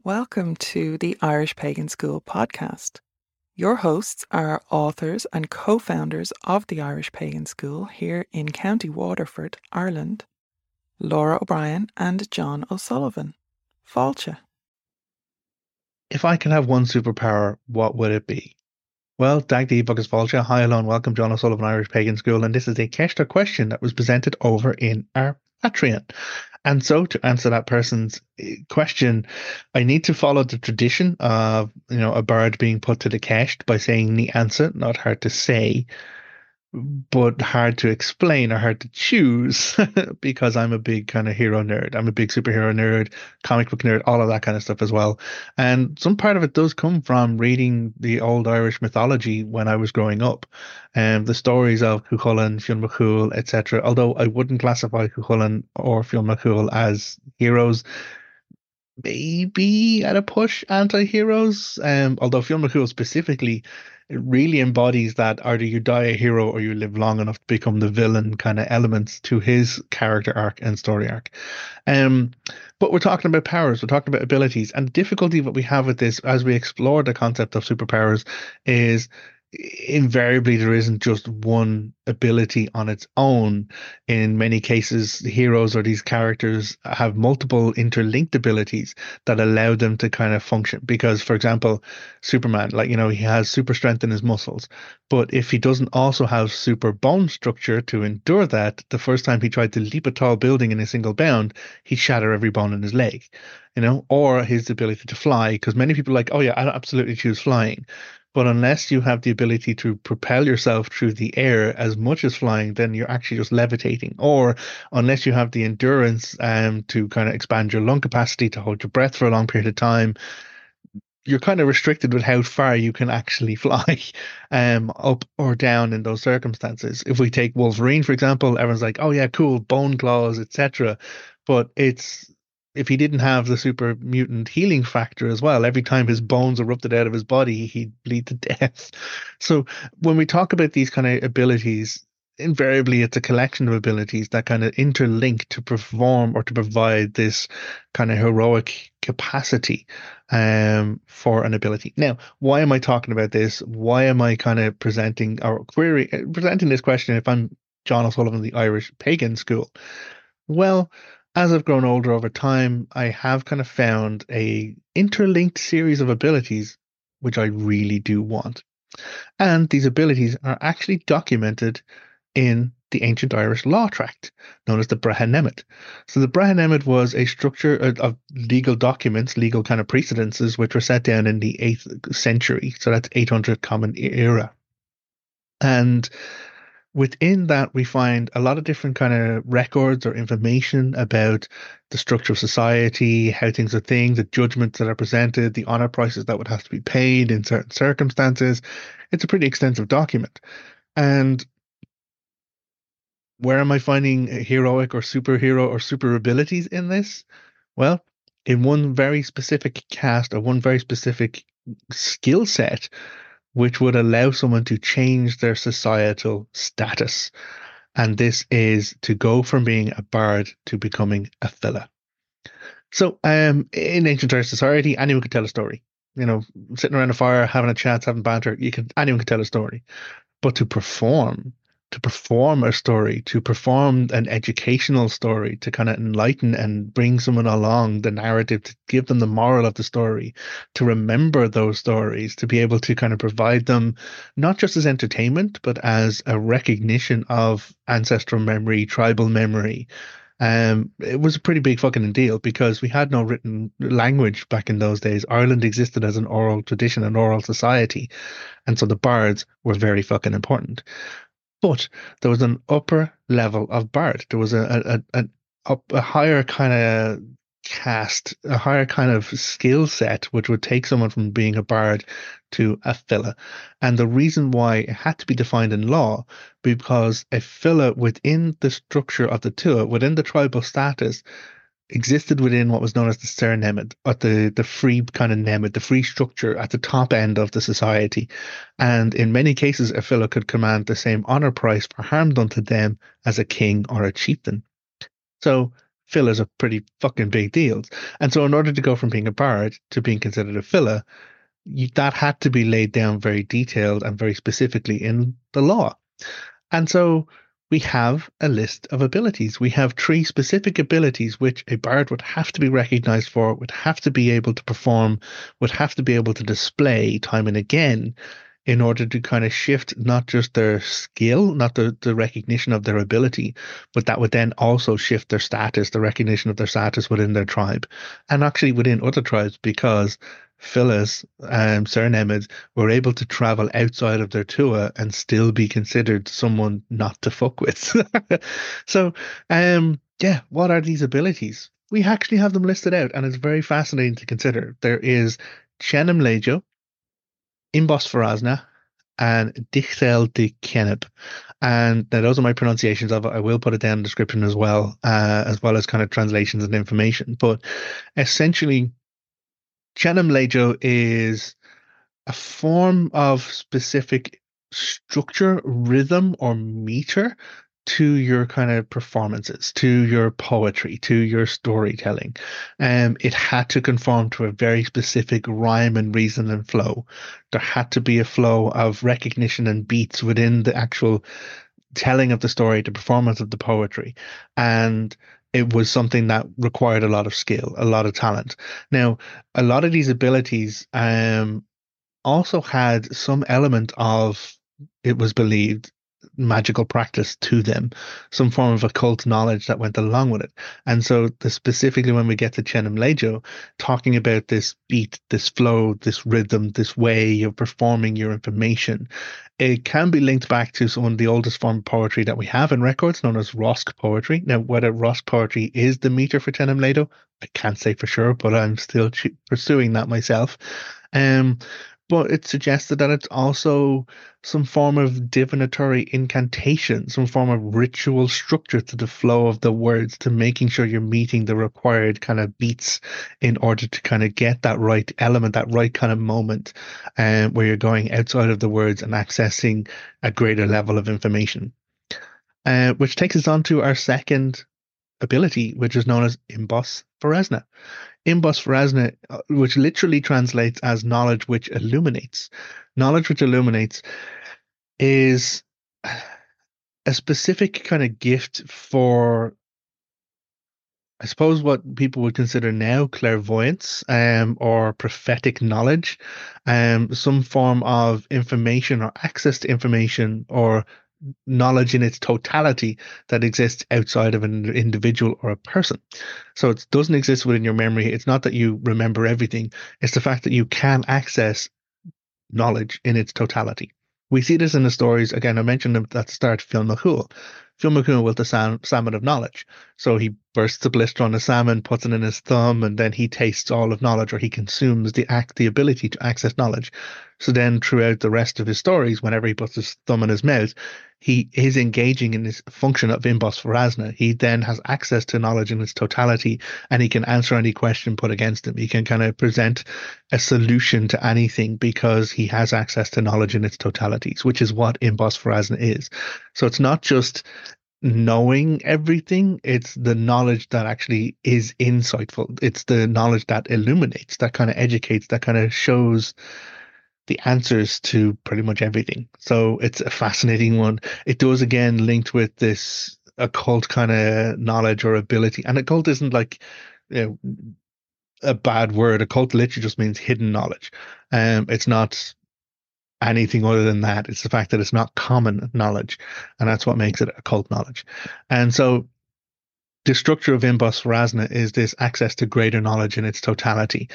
Welcome to the Irish Pagan School podcast. Your hosts are authors and co-founders of the Irish Pagan School here in County Waterford, Ireland, Laura O'Brien and John O'Sullivan. Fáilte. If I could have one superpower, what would it be? Well, Dagdi Buckus Fáilte. Hi, hello, and welcome, John O'Sullivan, Irish Pagan School. And this is a Keshta question that was presented over in our Patreon. And so, to answer that person's question, I need to follow the tradition of, a bird being put to the Kesht by saying the answer, not hard to say, but hard to explain or hard to choose because I'm a big kind of hero nerd. I'm a big superhero nerd, comic book nerd, all of that kind of stuff as well. And some part of it does come from reading the old Irish mythology when I was growing up. And the stories of Cuchulainn, Fionn McCool, etc. Although I wouldn't classify Cuchulainn or Fionn McCool as heroes, maybe at a push anti-heroes. Although Fionn McCool specifically, it really embodies that either you die a hero or you live long enough to become the villain kind of elements to his character arc and story arc. But we're talking about powers, we're talking about abilities, and the difficulty that we have with this as we explore the concept of superpowers is invariably there isn't just one ability on its own. In many cases, the heroes or these characters have multiple interlinked abilities that allow them to kind of function. Because, for example, Superman, he has super strength in his muscles, but if he doesn't also have super bone structure to endure that, the first time he tried to leap a tall building in a single bound, he'd shatter every bone in his leg. Or his ability to fly, because many people are like, oh yeah, I absolutely choose flying. But unless you have the ability to propel yourself through the air as much as flying, then you're actually just levitating. Or unless you have the endurance to kind of expand your lung capacity to hold your breath for a long period of time, you're kind of restricted with how far you can actually fly up or down in those circumstances. If we take Wolverine, for example, everyone's like, oh yeah, cool, bone claws, etc. But if he didn't have the super mutant healing factor as well, every time his bones erupted out of his body, he'd bleed to death. So when we talk about these kind of abilities, invariably it's a collection of abilities that kind of interlink to perform or to provide this kind of heroic capacity for an ability. Now, why am I talking about this? Why am I kind of presenting this question if I'm John O'Sullivan of the Irish Pagan School? Well, as I've grown older over time, I have kind of found a interlinked series of abilities which I really do want. And these abilities are actually documented in the ancient Irish law tract, known as the Brehon Emmet. So the Brehon Emmet was a structure of legal documents, legal kind of precedences, which were set down in the 8th century. So that's 800 Common Era. And within that, we find a lot of different kind of records or information about the structure of society, how things are things, the judgments that are presented, the honor prices that would have to be paid in certain circumstances. It's a pretty extensive document. And where am I finding heroic or superhero or super abilities in this? Well, in one very specific cast or one very specific skill set, which would allow someone to change their societal status. And this is to go from being a bard to becoming a fella. So, in ancient Irish society, anyone could tell a story. Sitting around a fire, having a chat, having banter, anyone could tell a story. But to perform a story, to perform an educational story, to kind of enlighten and bring someone along the narrative, to give them the moral of the story, to remember those stories, to be able to kind of provide them not just as entertainment, but as a recognition of ancestral memory, tribal memory. It was a pretty big fucking deal because we had no written language back in those days. Ireland existed as an oral tradition, an oral society. And so the bards were very fucking important. But there was an upper level of bard. There was a higher kind of cast, a higher kind of skill set, which would take someone from being a bard to a fella. And the reason why it had to be defined in law, because a fella within the structure of the Tua, within the tribal status, existed within what was known as the Ser Nemed, or the free kind of Nemed, the free structure at the top end of the society. And in many cases, a fellow could command the same honor price for harm done to them as a king or a chieftain. So fillers are pretty fucking big deals. And so in order to go from being a bard to being considered a filler, that had to be laid down very detailed and very specifically in the law. And so we have a list of abilities. We have three specific abilities which a bard would have to be recognized for, would have to be able to perform, would have to be able to display time and again in order to kind of shift not just their skill, not the recognition of their ability, but that would then also shift their status, the recognition of their status within their tribe and actually within other tribes because Phyllis and Sir Nemid were able to travel outside of their Tua and still be considered someone not to fuck with. So, yeah, what are these abilities? We actually have them listed out, and it's very fascinating to consider. There is Chenem Lejo, Imbos Farazna, and Dichtel de Keneb. And now those are my pronunciations of it. I will put it down in the description as well as kind of translations and information. But essentially, Chenem Lejo is a form of specific structure, rhythm, or meter to your kind of performances, to your poetry, to your storytelling. It had to conform to a very specific rhyme and reason and flow. There had to be a flow of recognition and beats within the actual telling of the story, the performance of the poetry. And it was something that required a lot of skill, a lot of talent. Now, a lot of these abilities also had some element of, it was believed, magical practice to them, some form of occult knowledge that went along with it. And so, specifically when we get to Chenem Lejo, talking about this beat, this flow, this rhythm, this way of performing your information, it can be linked back to some of the oldest form of poetry that we have in records, known as Rosk poetry. Now, whether Rosk poetry is the meter for Chenem Lejo, I can't say for sure, but I'm still pursuing that myself. But it suggested that it's also some form of divinatory incantation, some form of ritual structure to the flow of the words, to making sure you're meeting the required kind of beats in order to kind of get that right element, that right kind of moment, where you're going outside of the words and accessing a greater level of information. Which takes us on to our second ability, which is known as Imbos Pharasna. Imbos Pharasna, which literally translates as knowledge which illuminates. Knowledge which illuminates is a specific kind of gift for, I suppose, what people would consider now clairvoyance, or prophetic knowledge, some form of information or access to information or knowledge in its totality that exists outside of an individual or a person. So it doesn't exist within your memory. It's not that you remember everything. It's the fact that you can access knowledge in its totality. We see this in the stories. Again, I mentioned at the start, Phil McCool. Phil McCool with the salmon of knowledge. So he bursts a blister on the salmon, puts it in his thumb, and then he tastes all of knowledge, or he consumes the ability to access knowledge. So then throughout the rest of his stories, whenever he puts his thumb in his mouth, he is engaging in this function of Imbos Pharasna. He then has access to knowledge in its totality, and he can answer any question put against him. He can kind of present a solution to anything because he has access to knowledge in its totalities, which is what Imbos Pharasna is. So it's not just knowing everything, it's the knowledge that actually is insightful. It's the knowledge that illuminates, that kind of educates, that kind of shows the answers to pretty much everything. So it's a fascinating one. It does again linked with this occult kind of knowledge or ability. And occult isn't like, you know, a bad word. Occult literally just means hidden knowledge. It's not anything other than that. It's the fact that it's not common knowledge, and that's what makes it occult knowledge. And so the structure of Imbos Pharasna is this access to greater knowledge in its totality.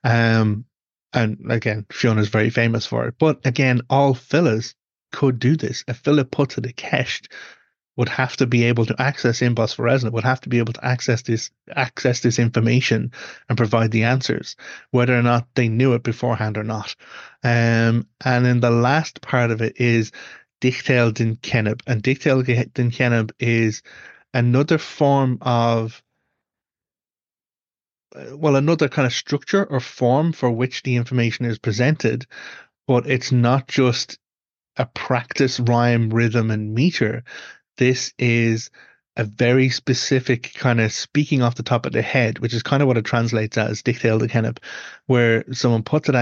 And again, Fiona's very famous for it. But again, all Phillas could do this. A Phila put to the Kesht would have to be able to access Imbos Pharasna, would have to be able to access this information and provide the answers, whether or not they knew it beforehand or not. And then the last part of it is Dichtel din Keneb. And Dichtel din Keneb is another form of, well, another kind of structure or form for which the information is presented, but it's not just a practice, rhyme, rhythm, and meter. This is a very specific kind of speaking off the top of the head, which is kind of what it translates as dictail the Kenneb, where someone put to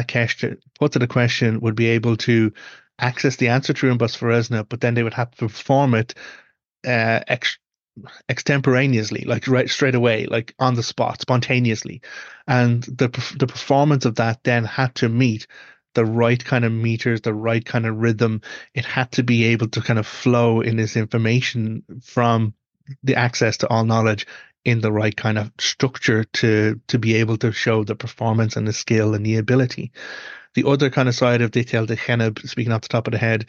the question would be able to access the answer through Imbus Pharesna, but then they would have to perform it uh, ex extemporaneously, like right straight away, like on the spot, spontaneously, and the performance of that then had to meet the right kind of meters, the right kind of rhythm. It had to be able to kind of flow in this information from the access to all knowledge in the right kind of structure to be able to show the performance and the skill and the ability. The other kind of side of Detail de Cheneb, speaking off the top of the head,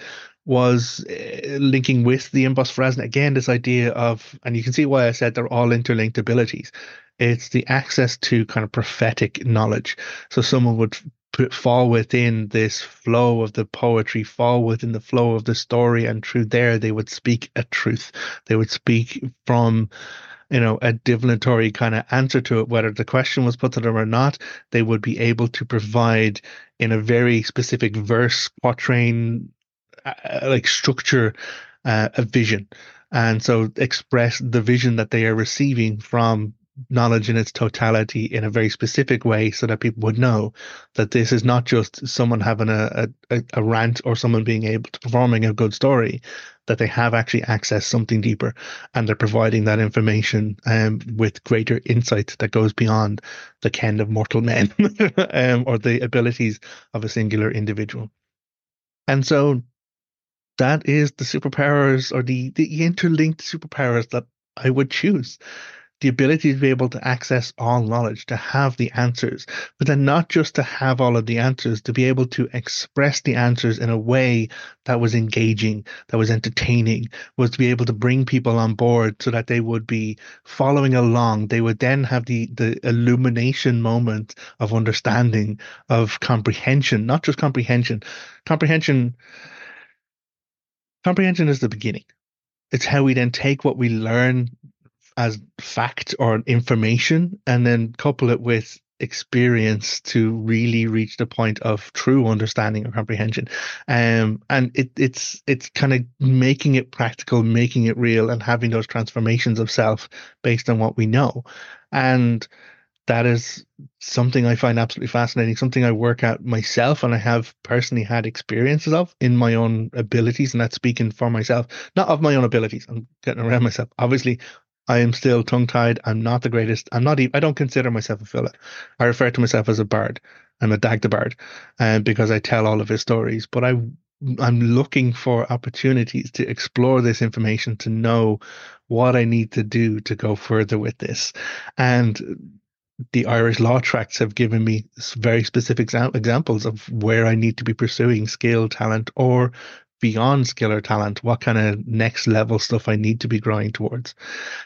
was linking with the Imbos Fresna. Again, this idea of, and you can see why I said they're all interlinked abilities. It's the access to kind of prophetic knowledge. So someone would fall within this flow of the poetry, fall within the flow of the story, and through there they would speak a truth. They would speak from a divinatory kind of answer to it, whether the question was put to them or not. They would be able to provide in a very specific verse, quatrain, like structure, a vision. And so express the vision that they are receiving from knowledge in its totality in a very specific way so that people would know that this is not just someone having a rant or someone being able to performing a good story, that they have actually accessed something deeper and they're providing that information with greater insight that goes beyond the ken of mortal men or the abilities of a singular individual. And so that is the superpowers or the interlinked superpowers that I would choose. The ability to be able to access all knowledge, to have the answers, but then not just to have all of the answers, to be able to express the answers in a way that was engaging, that was entertaining, was to be able to bring people on board so that they would be following along. They would then have the illumination moment of understanding, of comprehension, not just comprehension. Comprehension is the beginning. It's how we then take what we learn as fact or information and then couple it with experience to really reach the point of true understanding or comprehension. And it's kind of making it practical, making it real, and having those transformations of self based on what we know. And that is something I find absolutely fascinating, something I work at myself and I have personally had experiences of in my own abilities, and that's speaking for myself, not of my own abilities. I'm getting around myself. Obviously, I am still tongue-tied. I'm not the greatest. I don't consider myself a filler. I refer to myself as a bard. I'm a Dagda bard, because I tell all of his stories. But I'm looking for opportunities to explore this information, to know what I need to do to go further with this. And the Irish law tracts have given me very specific examples of where I need to be pursuing skill, talent, or beyond skill or talent, what kind of next level stuff I need to be growing towards.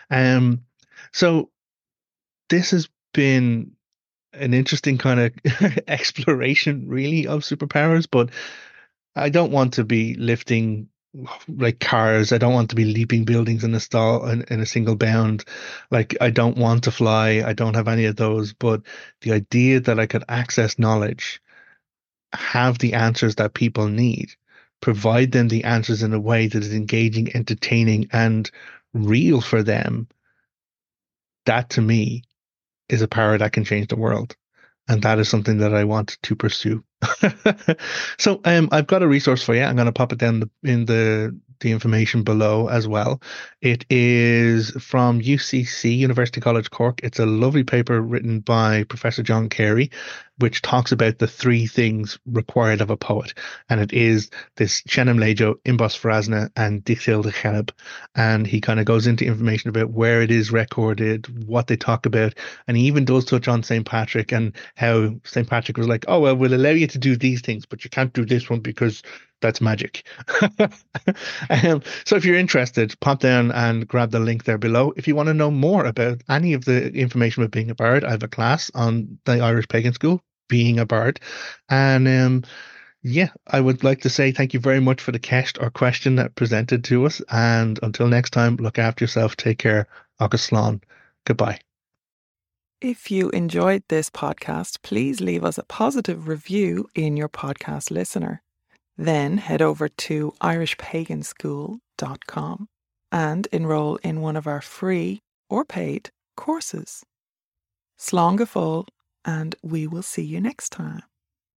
So this has been an interesting kind of exploration, really, of superpowers, but I don't want to be lifting like cars. I don't want to be leaping buildings in a stall in a single bound. Like, I don't want to fly. I don't have any of those. But the idea that I could access knowledge, have the answers that people need, provide them the answers in a way that is engaging, entertaining, and real for them, that to me is a power that can change the world. And that is something that I want to pursue. So I've got a resource for you. I'm going to pop it down in the information below as well. It is from UCC, University College Cork. It's a lovely paper written by Professor John Carey, which talks about the three things required of a poet. And it is this Chenem Lejo, Imbos Phrasna, and Dictil de Cheneb. And he kind of goes into information about where it is recorded, what they talk about. And he even does touch on St. Patrick and how St. Patrick was like, oh, well, we'll allow you to do these things, but you can't do this one because that's magic. So if you're interested, pop down and grab the link there below. If you want to know more about any of the information about being a bard, I have a class on the Irish Pagan School, Being a Bard. And yeah, I would like to say thank you very much for the question that presented to us. And until next time, look after yourself. Take care. Agus Slán. Goodbye. If you enjoyed this podcast, please leave us a positive review in your podcast listener. Then head over to irishpaganschool.com. and enroll in one of our free or paid courses. Slán go fóill, and we will see you next time.